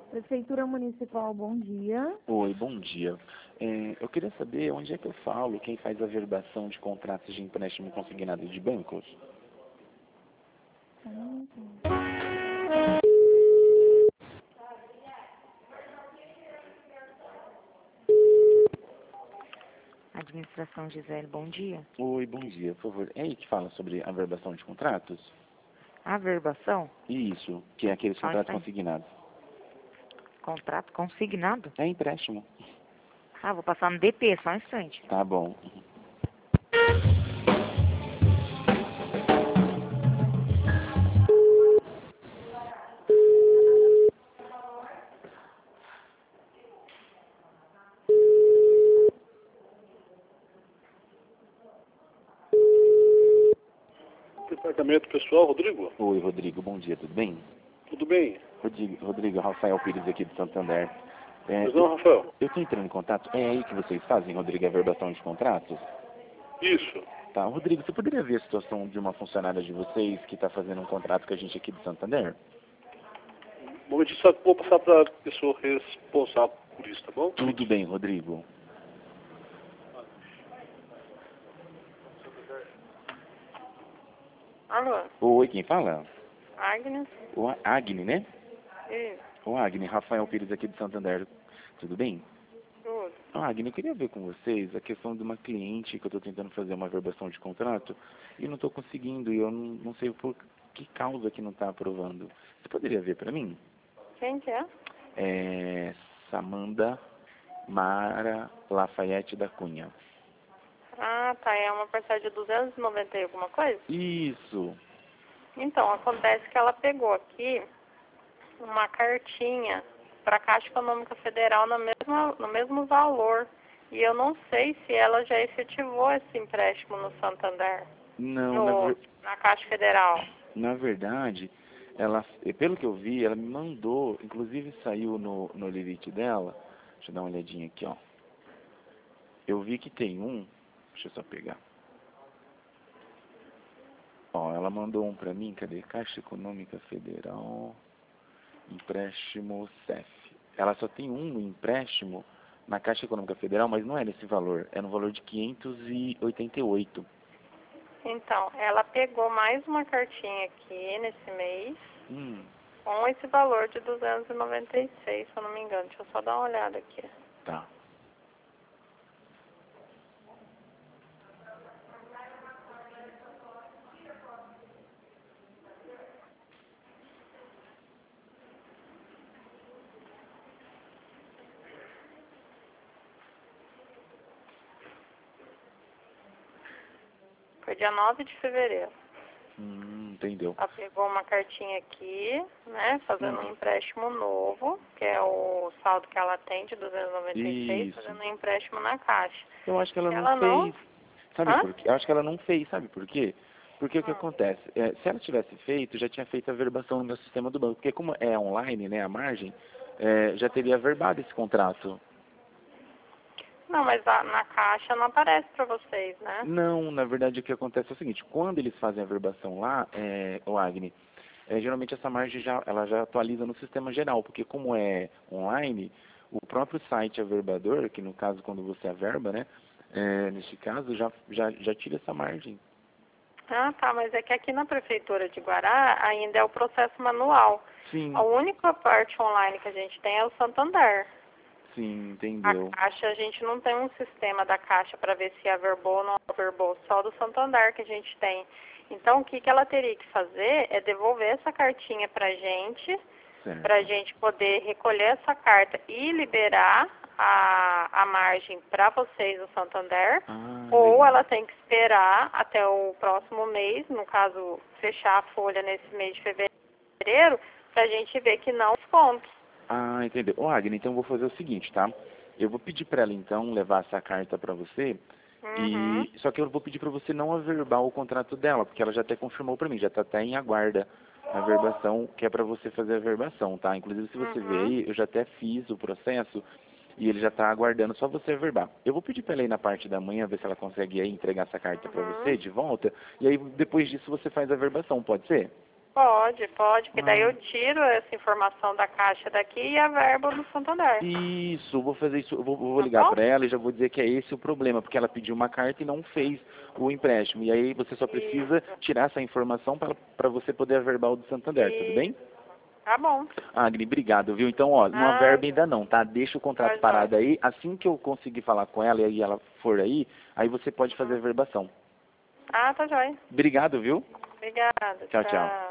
Prefeitura Municipal, bom dia. Oi, bom dia. Eu queria saber onde é que eu falo quem faz a verbação de contratos de empréstimo consignado de bancos. Administração Gisele, bom dia. Oi, bom dia, por favor. É aí que fala sobre a verbação de contratos? A verbação? Isso, que é aqueles Só um contratos instante. consignados. Contrato consignado? É empréstimo. Ah, vou passar no DP, só um instante. Tá bom. Departamento pessoal, Rodrigo? Oi, Rodrigo, bom dia, tudo bem? Tudo bem? Rodrigo, Rafael Pires aqui de Santander. Pois não, Rafael? Eu estou entrando em contato. É aí que vocês fazem, Rodrigo, a verbação de contratos? Isso. Tá, Rodrigo, você poderia ver a situação de uma funcionária de vocês que está fazendo um contrato com a gente aqui de Santander? Um momentinho, só vou passar para a pessoa responsável por isso, tá bom? Tudo bem, Rodrigo. Alô, Oi, quem fala? Agnes? O Agni, né? Isso, O Agni, Rafael Pires aqui de Santander. Tudo bem? tudo. Agni, eu queria ver com vocês a questão de uma cliente que eu estou tentando fazer uma verbação de contrato e não estou conseguindo, e eu não sei por que causa que não está aprovando. Você poderia ver para mim? Quem que é? É Samanda Mara Lafayette da Cunha. Ah, tá, é uma parcela de 290 e alguma coisa? Isso. Então, acontece que ela pegou aqui uma cartinha para a Caixa Econômica Federal no mesmo valor. E eu não sei se ela já efetivou esse empréstimo no Santander, Não, na Caixa Federal. na verdade, ela, pelo que eu vi, ela me mandou, inclusive saiu no limite dela. Deixa eu dar uma olhadinha aqui, ó. Eu vi que tem um, deixa eu só pegar. Ó, ela mandou um pra mim, cadê? Caixa Econômica Federal, empréstimo CEF. Ela só tem um empréstimo na Caixa Econômica Federal, mas não é nesse valor, é no valor de 588. Então, ela pegou mais uma cartinha aqui nesse mês, Hum, com esse valor de 296, se eu não me engano. Deixa eu só dar uma olhada aqui. tá. Foi dia 9 de fevereiro. Entendeu. Ela pegou uma cartinha aqui, né, fazendo um empréstimo novo, que é o saldo que ela tem de 296, Isso. fazendo um empréstimo na Caixa. Eu acho que ela Ela não não... fez. Sabe Hã? por quê? Eu acho que ela não fez, sabe por quê? Porque o que acontece? Se ela tivesse feito, já tinha feito a verbação no meu sistema do banco. Porque como é online, né, a margem, já teria verbado esse contrato. Não, mas na Caixa não aparece para vocês, né? Não, na verdade o que acontece é o seguinte, quando eles fazem a verbação lá, o Agni, geralmente essa margem ela já atualiza no sistema geral, porque como é online, o próprio site averbador, que no caso quando você averba, né, neste caso já tira essa margem. Ah, tá, mas é que aqui na Prefeitura de Guará ainda é o processo manual. Sim, A única parte online que a gente tem é o Santander. sim, A entendeu. Caixa, a gente não tem um sistema da Caixa para ver se averbou ou não averbou, só do Santander que a gente tem. Então, o que ela teria que fazer é devolver essa cartinha para a Certo. gente poder recolher essa carta e liberar a margem para vocês do Santander, ou Legal. ela tem que esperar até o próximo mês, no caso, fechar a folha nesse mês de fevereiro, para a gente ver que não desconto. Ah, entendeu. Ô, Agni, então eu vou fazer o seguinte, tá? Eu vou pedir para ela, então, levar essa carta para você, Uhum. só que eu vou pedir para você não averbar o contrato dela, porque ela já até confirmou para mim, já está até em aguarda a verbação, que é para você fazer a verbação, tá? Inclusive, se você ver aí, eu já até fiz o processo e ele já está aguardando só você averbar. Eu vou pedir para ela aí na parte da manhã, ver se ela consegue aí entregar essa carta para você de volta, e aí depois disso você faz a verbação, pode ser? Pode, porque daí eu tiro essa informação da Caixa daqui e a verba do Santander. Isso, vou fazer isso, vou Tá ligar bom? para ela e já vou dizer que é esse o problema, porque ela pediu uma carta e não fez o empréstimo. E aí você só precisa tirar essa informação para você poder averbar o do Santander, tudo bem? Tá bom. Agni, obrigado, viu? Então, ó, não averba ainda não, tá? Deixa o contrato Pode parado aí. Assim que eu conseguir falar com ela e ela for aí você pode fazer a averbação. Ah, tá jóia. Obrigado, viu? Obrigada. Tchau, tchau.